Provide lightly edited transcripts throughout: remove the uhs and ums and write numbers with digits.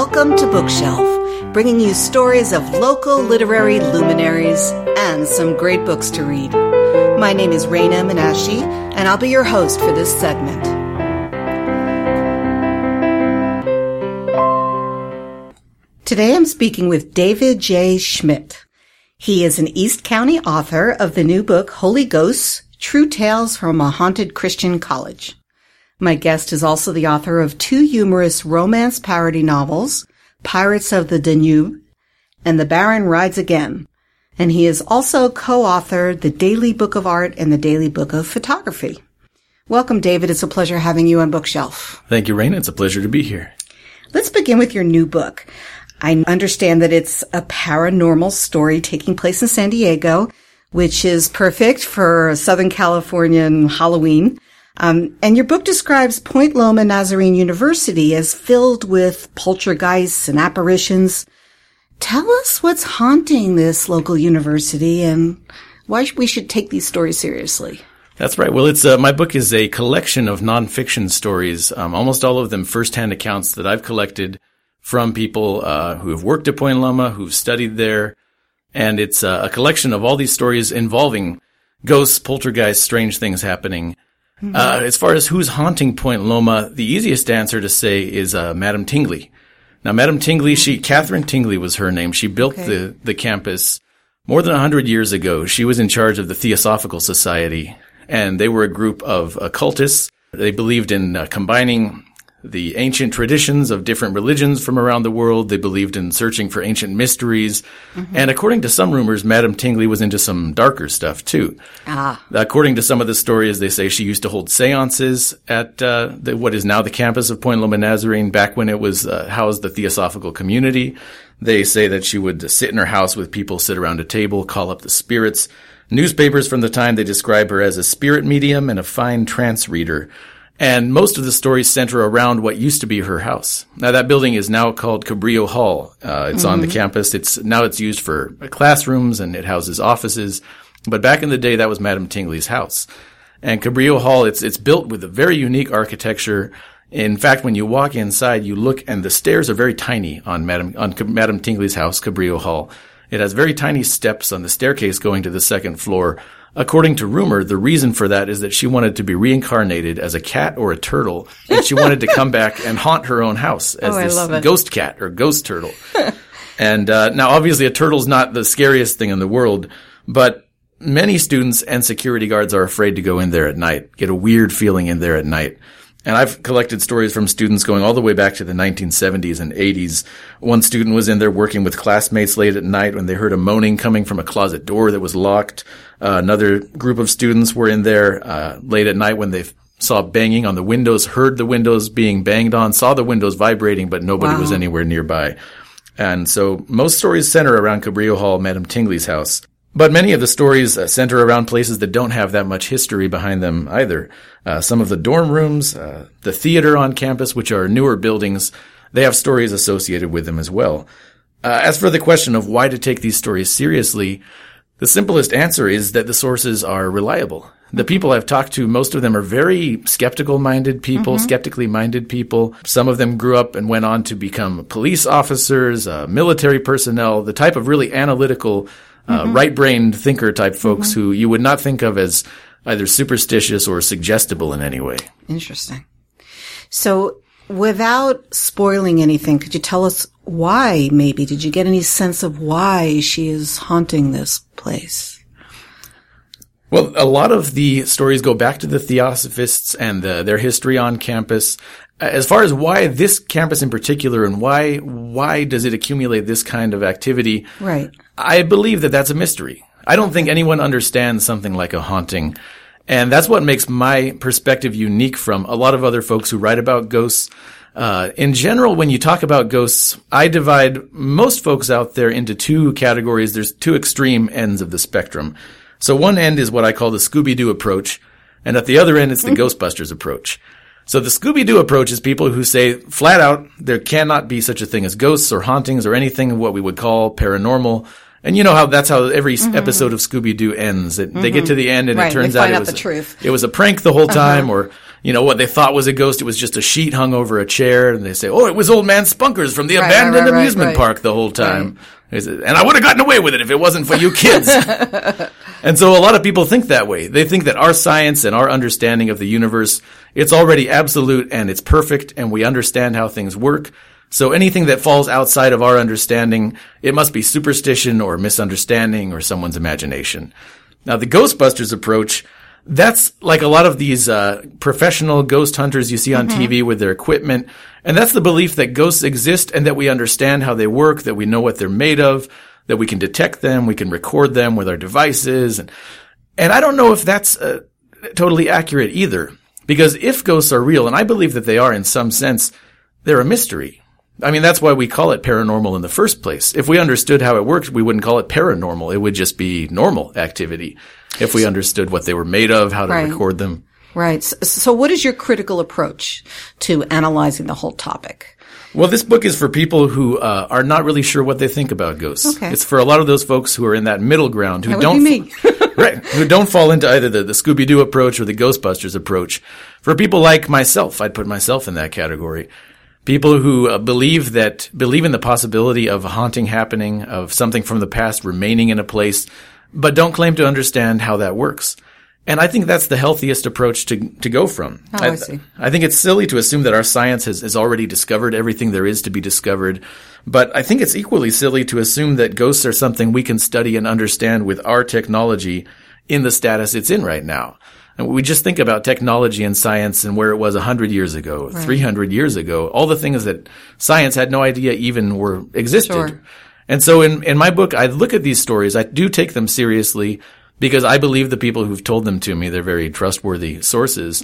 Welcome to Bookshelf, bringing you stories of local literary luminaries and some great books to read. My name is Raina Menashe, and I'll be your host for this segment. Today I'm speaking with David J. Schmidt. He is an East County author of the new book Holy Ghosts, True Tales from a Haunted Christian College. My guest is also the author of two humorous romance parody novels, Pirates of the Danube and The Baron Rides Again. And he has also co-authored the Daily Book of Art and the Daily Book of Photography. Welcome, David. It's a pleasure having you on Bookshelf. Thank you, Raina. It's a pleasure to be here. Let's begin with your new book. I understand that it's a paranormal story taking place in San Diego, which is perfect for Southern Californian Halloween. And your book describes Point Loma Nazarene University as filled with poltergeists and apparitions. Tell us what's haunting this local university and why we should take these stories seriously. That's right. Well, my book is a collection of nonfiction stories, almost all of them firsthand accounts that I've collected from people who have worked at Point Loma, who've studied there. And it's a collection of all these stories involving ghosts, poltergeists, strange things happening. As far as who's haunting Point Loma, the easiest answer to say is Madam Tingley. Now, Madam Tingley, Catherine Tingley was her name. She built the campus more than 100 years ago. She was in charge of the Theosophical Society, and they were a group of occultists. They believed in combining the ancient traditions of different religions from around the world. They believed in searching for ancient mysteries. And according to some rumors, Madam Tingley was into some darker stuff, too. According to some of the stories, they say she used to hold seances at what is now the campus of Point Loma Nazarene, back when it was housed the Theosophical community. They say that she would sit in her house with people, sit around a table, call up the spirits. Newspapers from the time, they describe her as a spirit medium and a fine trance reader. And most of the stories center around what used to be her house. Now, that building is now called Cabrillo Hall. It's on the campus. It's used for classrooms and it houses offices. But back in the day, that was Madam Tingley's house. And Cabrillo Hall, it's built with a very unique architecture. In fact, when you walk inside, you look and the stairs are very tiny on Madam Tingley's house, Cabrillo Hall. It has very tiny steps on the staircase going to the second floor. According to rumor, the reason for that is that she wanted to be reincarnated as a cat or a turtle, and she wanted to come back and haunt her own house as this ghost cat or ghost turtle. And now, obviously, a turtle's not the scariest thing in the world, but many students and security guards are afraid to go in there at night, get a weird feeling in there at night. And I've collected stories from students going all the way back to the 1970s and 80s. One student was in there working with classmates late at night when they heard a moaning coming from a closet door that was locked. Another group of students were in there late at night when they saw banging on the windows, heard the windows being banged on, saw the windows vibrating, but nobody was anywhere nearby. And so most stories center around Cabrillo Hall, Madam Tingley's house. But many of the stories center around places that don't have that much history behind them either. Some of the dorm rooms, the theater on campus, which are newer buildings, they have stories associated with them as well. As for the question of why to take these stories seriously, the simplest answer is that the sources are reliable. The people I've talked to, most of them are very skeptically-minded people. Some of them grew up and went on to become police officers, military personnel, the type of really analytical right-brained thinker type folks who you would not think of as either superstitious or suggestible in any way. Interesting. So without spoiling anything, could you tell us why maybe? Did you get any sense of why she is haunting this place? Well, a lot of the stories go back to the Theosophists and their history on campus. As far as why this campus in particular and why does it accumulate this kind of activity? Right. I believe that that's a mystery. I don't think anyone understands something like a haunting. And that's what makes my perspective unique from a lot of other folks who write about ghosts. In general, when you talk about ghosts, I divide most folks out there into two categories. There's two extreme ends of the spectrum. So one end is what I call the Scooby-Doo approach, and at the other end, it's the Ghostbusters approach. So the Scooby-Doo approach is people who say flat out there cannot be such a thing as ghosts or hauntings or anything of what we would call paranormal. And you know how that's how every episode of Scooby-Doo ends. They get to the end and it turns out it was a prank the whole time, or, you know, what they thought was a ghost, it was just a sheet hung over a chair, and they say, oh, it was old man Spunkers from the abandoned amusement park the whole time. Right. And I would have gotten away with it if it wasn't for you kids. And so a lot of people think that way. They think that our science and our understanding of the universe, it's already absolute and it's perfect and we understand how things work. So anything that falls outside of our understanding, it must be superstition or misunderstanding or someone's imagination. Now, the Ghostbusters approach, that's like a lot of these professional ghost hunters you see on TV with their equipment. And that's the belief that ghosts exist and that we understand how they work, that we know what they're made of, that we can detect them, we can record them with our devices. And I don't know if that's totally accurate either. Because if ghosts are real, and I believe that they are in some sense, they're a mystery. I mean, that's why we call it paranormal in the first place. If we understood how it worked, we wouldn't call it paranormal. It would just be normal activity if we understood what they were made of, how to record them. Right. So what is your critical approach to analyzing the whole topic? Well, this book is for people who are not really sure what they think about ghosts. Okay. It's for a lot of those folks who are in that middle ground who that would be me. Right, who don't fall into either the Scooby-Doo approach or the Ghostbusters approach. For people like myself, I'd put myself in that category. People who believe in the possibility of a haunting happening, of something from the past remaining in a place, but don't claim to understand how that works. And I think that's the healthiest approach to go from. I see. I think it's silly to assume that our science has already discovered everything there is to be discovered. But I think it's equally silly to assume that ghosts are something we can study and understand with our technology in the status it's in right now. And we just think about technology and science and where it was 100 years ago, 300 years ago, all the things that science had no idea even existed. Sure. And so in my book, I look at these stories. I do take them seriously because I believe the people who've told them to me, they're very trustworthy sources,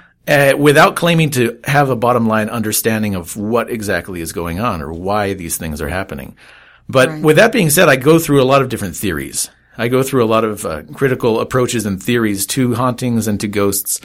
without claiming to have a bottom line understanding of what exactly is going on or why these things are happening. But with that being said, I go through a lot of different theories. I go through a lot of critical approaches and theories to hauntings and to ghosts,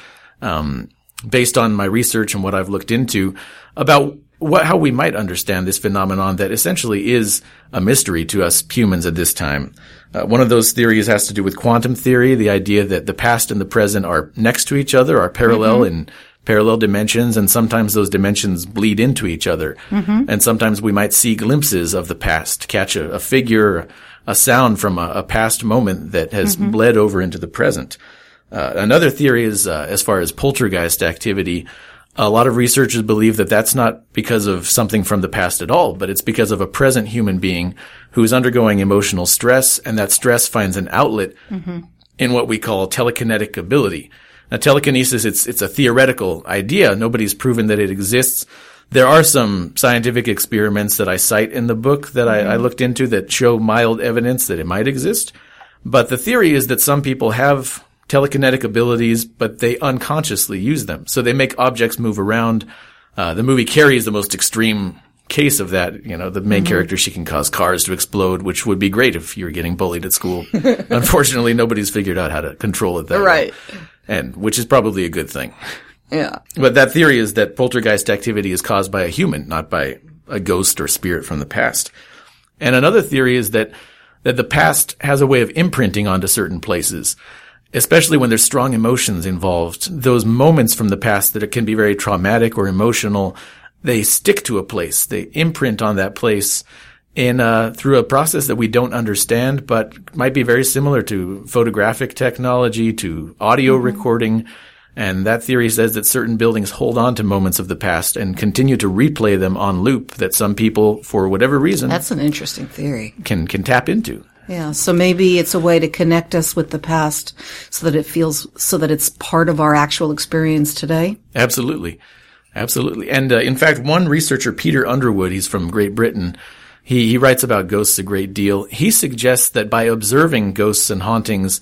based on my research and what I've looked into about how we might understand this phenomenon that essentially is a mystery to us humans at this time. One of those theories has to do with quantum theory, the idea that the past and the present are next to each other, are parallel in parallel dimensions, and sometimes those dimensions bleed into each other. And sometimes we might see glimpses of the past, catch a figure, a sound from a past moment that has bled over into the present. Another theory is, as far as poltergeist activity, a lot of researchers believe that that's not because of something from the past at all, but it's because of a present human being who is undergoing emotional stress, and that stress finds an outlet in what we call telekinetic ability. Now, telekinesis, it's a theoretical idea. Nobody's proven that it exists. There are some scientific experiments that I cite in the book that I looked into that show mild evidence that it might exist. But the theory is that some people have telekinetic abilities, but they unconsciously use them. So they make objects move around. The movie Carrie is the most extreme case of that. You know, the main character, she can cause cars to explode, which would be great if you were getting bullied at school. Unfortunately, nobody's figured out how to control it that way. And which is probably a good thing. Yeah. But that theory is that poltergeist activity is caused by a human, not by a ghost or spirit from the past. And another theory is that the past has a way of imprinting onto certain places, especially when there's strong emotions involved. Those moments from the past that can be very traumatic or emotional, they stick to a place. They imprint on that place through a process that we don't understand, but might be very similar to photographic technology, to audio recording. And that theory says that certain buildings hold on to moments of the past and continue to replay them on loop, that some people, for whatever reason, that's an interesting theory, can tap into. Yeah. So maybe it's a way to connect us with the past so that it's part of our actual experience today. Absolutely. Absolutely. And in fact, one researcher, Peter Underwood, he's from Great Britain, he writes about ghosts a great deal. He suggests that by observing ghosts and hauntings,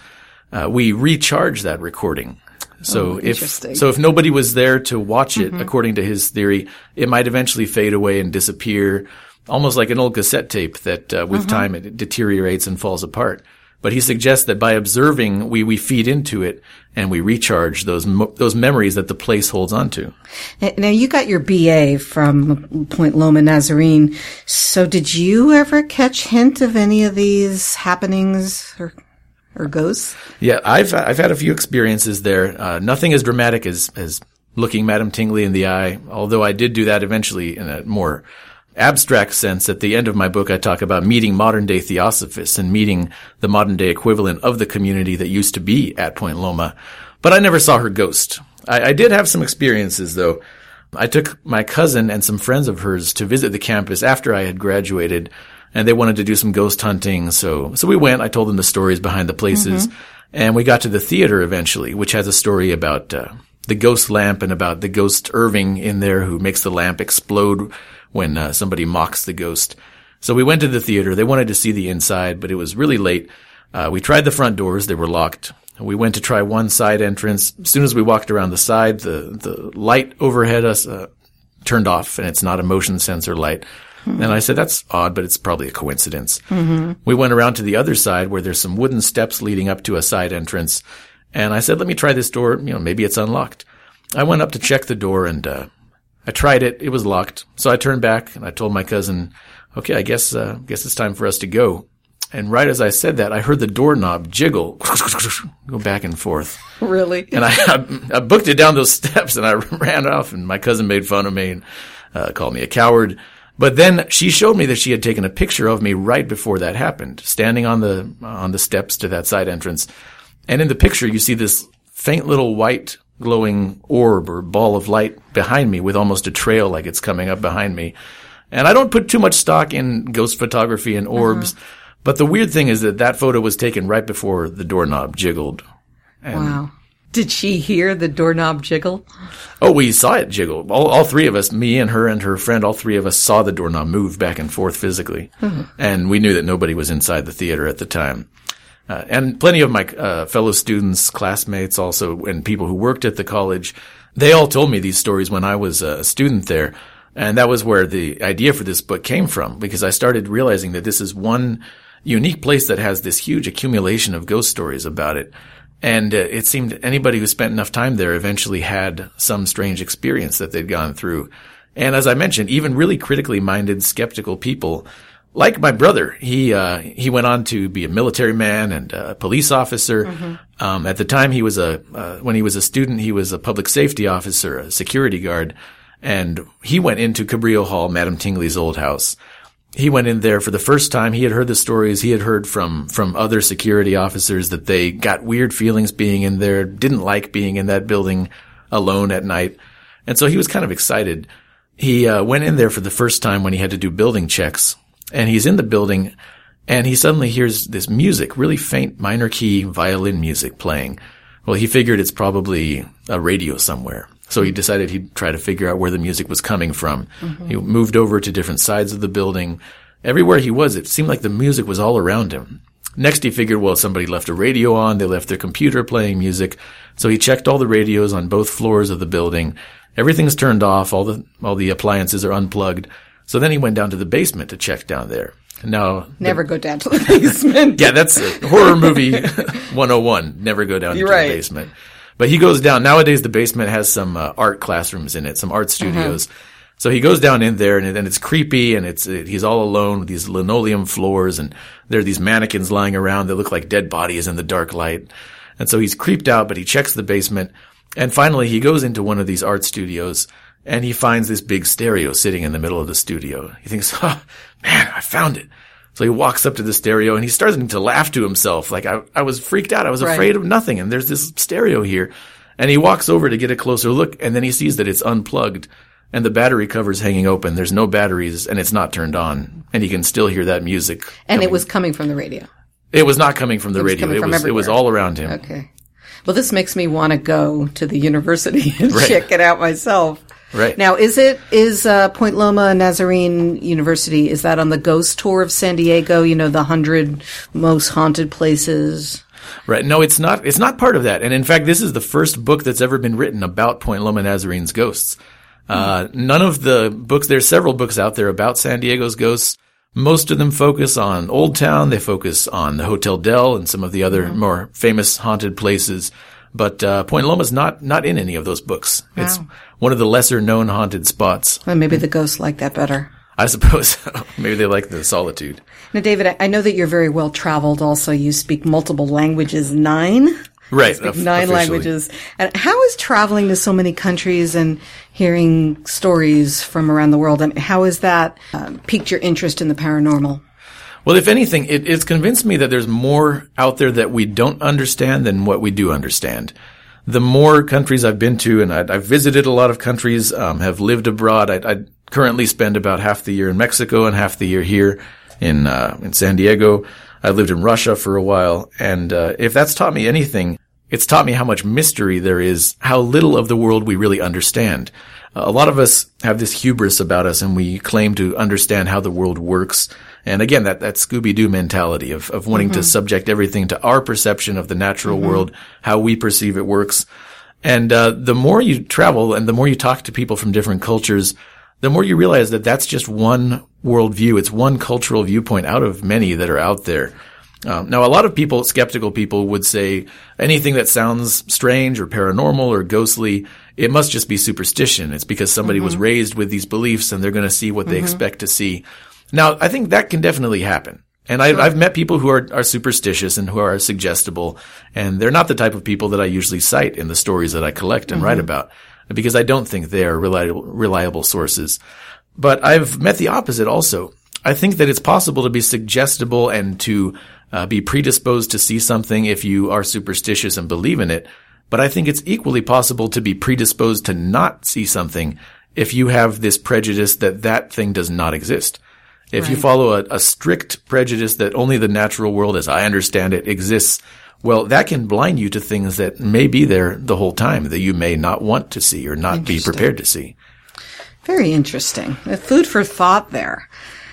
we recharge that recording. So if nobody was there to watch it, according to his theory, it might eventually fade away and disappear, almost like an old cassette tape that with time it deteriorates and falls apart. But he suggests that by observing, we feed into it and we recharge those memories that the place holds onto. Now, you got your BA from Point Loma Nazarene. So did you ever catch hint of any of these happenings or ghosts? Yeah, I've had a few experiences there. Nothing as dramatic as looking Madame Tingley in the eye, although I did do that eventually in a more abstract sense. At the end of my book, I talk about meeting modern-day theosophists and meeting the modern-day equivalent of the community that used to be at Point Loma. But I never saw her ghost. I did have some experiences, though. I took my cousin and some friends of hers to visit the campus after I had graduated, and they wanted to do some ghost hunting. So we went. I told them the stories behind the places, and we got to the theater eventually, which has a story about the ghost lamp and about the ghost Irving in there who makes the lamp explode when somebody mocks the ghost. So we went to the theater. They wanted to see the inside, but it was really late. We tried the front doors. They were locked. We went to try one side entrance. As soon as we walked around the side, the light overhead us turned off, and it's not a motion sensor light. And I said, that's odd, but it's probably a coincidence. We went around to the other side where there's some wooden steps leading up to a side entrance. And I said, let me try this door. Maybe it's unlocked. I went up to check the door, and I tried it. It was locked. So I turned back and I told my cousin, okay, I guess it's time for us to go. And right as I said that, I heard the doorknob jiggle, go back and forth. Really? And I booked it down those steps and I ran off, and my cousin made fun of me and called me a coward. But then she showed me that she had taken a picture of me right before that happened, standing on the steps to that side entrance. And in the picture, you see this faint little white glowing orb or ball of light behind me with almost a trail like it's coming up behind me. And I don't put too much stock in ghost photography and orbs, but the weird thing is that photo was taken right before the doorknob jiggled. And wow. Did she hear the doorknob jiggle? Oh, we saw it jiggle. All three of us, me and her friend, all three of us saw the doorknob move back and forth physically. And we knew that nobody was inside the theater at the time. And plenty of my fellow students, classmates also, and people who worked at the college, they all told me these stories when I was a student there. And that was where the idea for this book came from, because I started realizing that this is one unique place that has this huge accumulation of ghost stories about it. And it seemed anybody who spent enough time there eventually had some strange experience that they'd gone through. And as I mentioned, even really critically minded, skeptical people, like my brother, he went on to be a military man and a police officer. At the time when he was a student, he was a public safety officer, a security guard. And he went into Cabrillo Hall, Madame Tingley's old house. He went in there for the first time. He had heard the stories. He had heard from other security officers that they got weird feelings being in there, didn't like being in that building alone at night. And so he was kind of excited. He went in there for the first time when he had to do building checks. And he's in the building, and he suddenly hears this music, really faint minor key violin music playing. Well, he figured it's probably a radio somewhere. So he decided he'd try to figure out where the music was coming from. He moved over to different sides of the building. Everywhere he was, it seemed like the music was all around him. Next, he figured, well, somebody left a radio on. They left their computer playing music. So he checked all the radios on both floors of the building. Everything's turned off. All the appliances are unplugged. So then he went down to the basement to check down there. Now, never go down to the basement. Yeah, that's a horror movie 101. Never go down to the basement. But he goes down. Nowadays, the basement has some art classrooms in it, some art studios. So he goes down in there, and it's creepy, and he's all alone with these linoleum floors, and there are these mannequins lying around that look like dead bodies in the dark light. And so he's creeped out, but he checks the basement, and finally he goes into one of these art studios, and he finds this big stereo sitting in the middle of the studio. He thinks, oh, man, I found it. So he walks up to the stereo, and he's starting to laugh to himself. Like, I was freaked out. I was afraid of nothing, and there's this stereo here. And he walks over to get a closer look, and then he sees that it's unplugged, and the battery cover's hanging open. There's no batteries, and it's not turned on. And he can still hear that music. And it was coming from the radio? It was not coming from the radio. It was all around him. Okay. Well, this makes me want to go to the university and check it out myself. Right. Now, is Point Loma Nazarene University, is that on the ghost tour of San Diego, the 100 most haunted places? Right. No, it's not. It's not part of that. And in fact, this is the first book that's ever been written about Point Loma Nazarene's ghosts. None of the books, there's several books out there about San Diego's ghosts, Most of them focus on Old Town. They focus on the Hotel Del and some of the other more famous haunted places. But Point Loma's not in any of those books. Wow. It's one of the lesser-known haunted spots. Well, maybe the ghosts like that better. I suppose so. Maybe they like the solitude. Now, David, I know that you're very well-traveled also. You speak multiple languages, 9? Right. Nine languages. And how is traveling to so many countries and hearing stories from around the world, and how has that piqued your interest in the paranormal? Well, if anything, it's convinced me that there's more out there that we don't understand than what we do understand. The more countries I've been to, and I've visited a lot of countries, have lived abroad. I currently spend about half the year in Mexico and half the year here in San Diego. I've lived in Russia for a while, and if that's taught me anything, it's taught me how much mystery there is, how little of the world we really understand. A lot of us have this hubris about us, and we claim to understand how the world works. And again, that Scooby-Doo mentality of wanting to subject everything to our perception of the natural world, how we perceive it works. And the more you travel and the more you talk to people from different cultures, the more you realize that that's just one worldview. It's one cultural viewpoint out of many that are out there. Now, a lot of people, skeptical people, would say anything that sounds strange or paranormal or ghostly, it must just be superstition. It's because somebody was raised with these beliefs and they're going to see what they expect to see. Now, I think that can definitely happen. And I've met people who are superstitious and who are suggestible, and they're not the type of people that I usually cite in the stories that I collect and write about, because I don't think they are reliable sources. But I've met the opposite also. I think that it's possible to be suggestible and to be predisposed to see something if you are superstitious and believe in it. But I think it's equally possible to be predisposed to not see something if you have this prejudice that that thing does not exist. If you follow a strict prejudice that only the natural world, as I understand it, exists, well, that can blind you to things that may be there the whole time that you may not want to see or not be prepared to see. Very interesting. Food for thought there.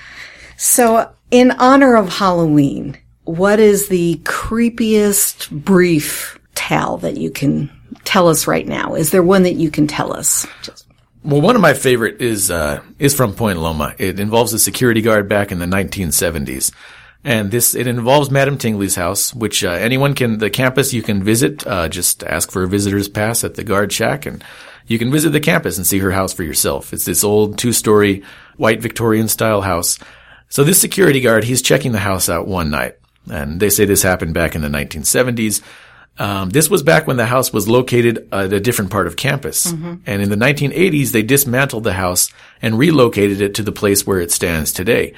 So, in honor of Halloween, what is the creepiest brief tale that you can tell us right now? Is there one that you can tell us? Well, one of my favorite is from Point Loma. It involves a security guard back in the 1970s. And it involves Madam Tingley's house, which, the campus you can visit, just ask for a visitor's pass at the guard shack, and you can visit the campus and see her house for yourself. It's this old 2-story white Victorian style house. So this security guard, he's checking the house out one night, and they say this happened back in the 1970s. This was back when the house was located at a different part of campus. And in the 1980s, they dismantled the house and relocated it to the place where it stands today.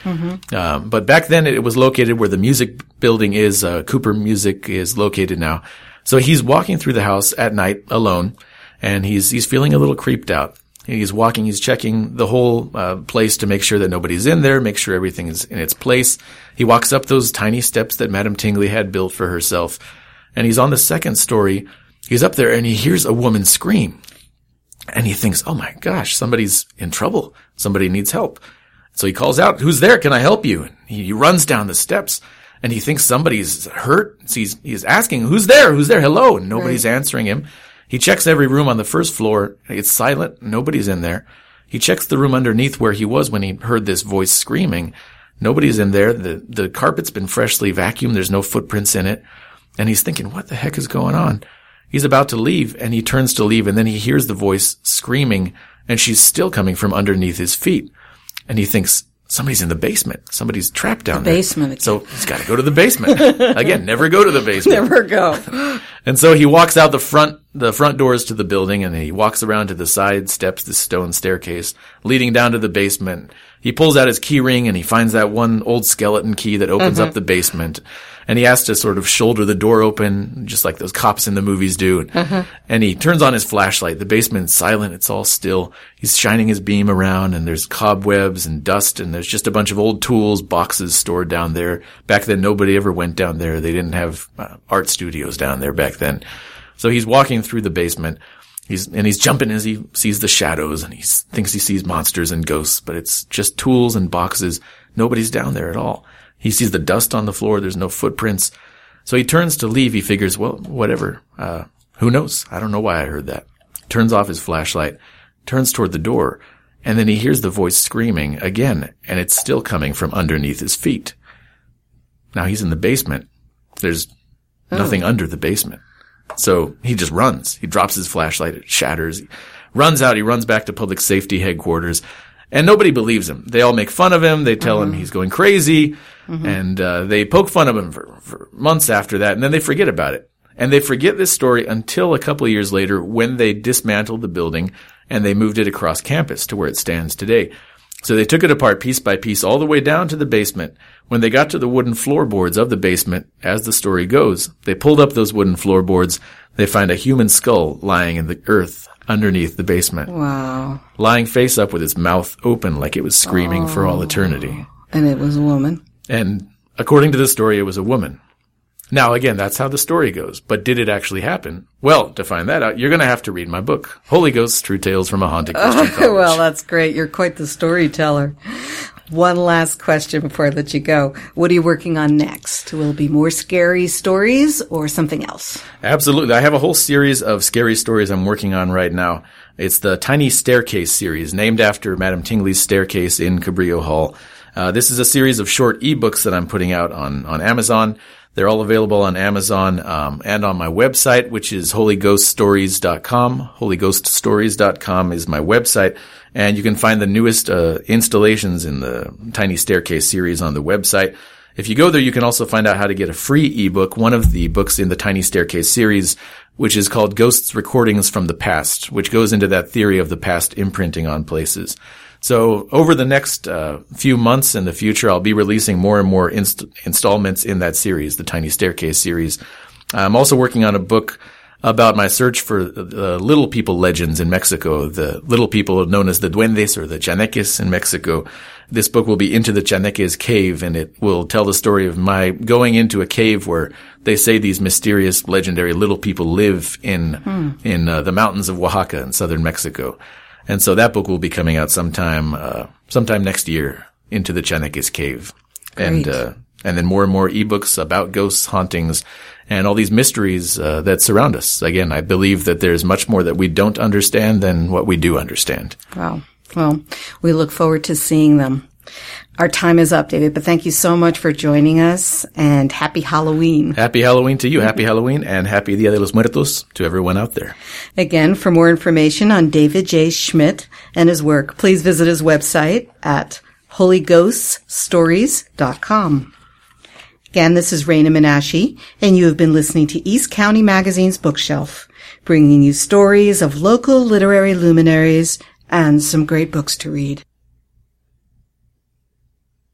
But back then, it was located where the music building is. Cooper Music is located now. So he's walking through the house at night alone, and he's feeling a little creeped out. He's walking, he's checking the whole place to make sure that nobody's in there, make sure everything is in its place. He walks up those tiny steps that Madam Tingley had built for herself. And he's on the second story. He's up there and he hears a woman scream. And he thinks, oh my gosh, somebody's in trouble. Somebody needs help. So he calls out, who's there? Can I help you? And he runs down the steps and he thinks somebody's hurt. So he's asking, who's there? Who's there? Hello. And nobody's answering him. He checks every room on the first floor. It's silent. Nobody's in there. He checks the room underneath where he was when he heard this voice screaming. Nobody's in there. The carpet's been freshly vacuumed. There's no footprints in it. And he's thinking, what the heck is going on? He's about to leave, and he turns to leave, and then he hears the voice screaming, and she's still coming from underneath his feet. And he thinks, somebody's in the basement. Somebody's trapped down there. Basement. So he's got to go to the basement. Again, never go to the basement. Never go. And so he walks out the front doors to the building, and he walks around to the side steps, the stone staircase, leading down to the basement. He pulls out his key ring, and he finds that one old skeleton key that opens up the basement. And he has to sort of shoulder the door open, just like those cops in the movies do. And he turns on his flashlight. The basement's silent. It's all still. He's shining his beam around, and there's cobwebs and dust, and there's just a bunch of old tools, boxes stored down there. Back then, nobody ever went down there. They didn't have art studios down there back then. So he's walking through the basement. He's jumping as he sees the shadows, and he thinks he sees monsters and ghosts, but it's just tools and boxes. Nobody's down there at all. He sees the dust on the floor. There's no footprints. So he turns to leave. He figures, well, whatever. Who knows? I don't know why I heard that. Turns off his flashlight, turns toward the door, And then he hears the voice screaming again, and it's still coming from underneath his feet. Now he's in the basement. There's nothing under the basement. So he just runs. He drops his flashlight. It shatters. He runs out. He runs back to public safety headquarters. And nobody believes him. They all make fun of him. They tell him he's going crazy. And they poke fun of him for months after that. And then they forget about it. And they forget this story until a couple of years later when they dismantled the building and they moved it across campus to where it stands today. So they took it apart piece by piece all the way down to the basement. When they got to the wooden floorboards of the basement, as the story goes, they pulled up those wooden floorboards. They find a human skull lying in the earth underneath the basement. Wow. Lying face up with its mouth open like it was screaming for all eternity. And it was a woman. And according to the story, it was a woman. Now, again, that's how the story goes. But did it actually happen? Well, to find that out, you're going to have to read my book, Holy Ghosts, True Tales from a Haunted Christian College. Well, that's great. You're quite the storyteller. One last question before I let you go. What are you working on next? Will it be more scary stories or something else? Absolutely. I have a whole series of scary stories I'm working on right now. It's the Tiny Staircase series, named after Madame Tingley's staircase in Cabrillo Hall. This is a series of short ebooks that I'm putting out on Amazon. They're all available on Amazon and on my website, which is holyghoststories.com. Holyghoststories.com is my website. And you can find the newest installations in the Tiny Staircase series on the website. If you go there, you can also find out how to get a free ebook, one of the books in the Tiny Staircase series, which is called Ghosts Recordings from the Past, which goes into that theory of the past imprinting on places. So over the next few months in the future, I'll be releasing more and more installments in that series, the Tiny Staircase series. I'm also working on a book about my search for the little people legends in Mexico, the little people known as the duendes or the chaneques in Mexico. This book will be Into the Chaneques Cave, and it will tell the story of my going into a cave where they say these mysterious, legendary little people live in the mountains of Oaxaca in southern Mexico. And so that book will be coming out sometime next year, Into the Chaneques Cave. Great. And then more and more ebooks about ghosts, hauntings, and all these mysteries that surround us. Again, I believe that there's much more that we don't understand than what we do understand. Wow. Well, we look forward to seeing them. Our time is up, David, but thank you so much for joining us, and happy Halloween. Happy Halloween to you. Happy Halloween, and happy Dia de los Muertos to everyone out there. Again, for more information on David J. Schmidt and his work, please visit his website at holyghoststories.com. Again, this is Raina Menashe, and you have been listening to East County Magazine's Bookshelf, bringing you stories of local literary luminaries and some great books to read.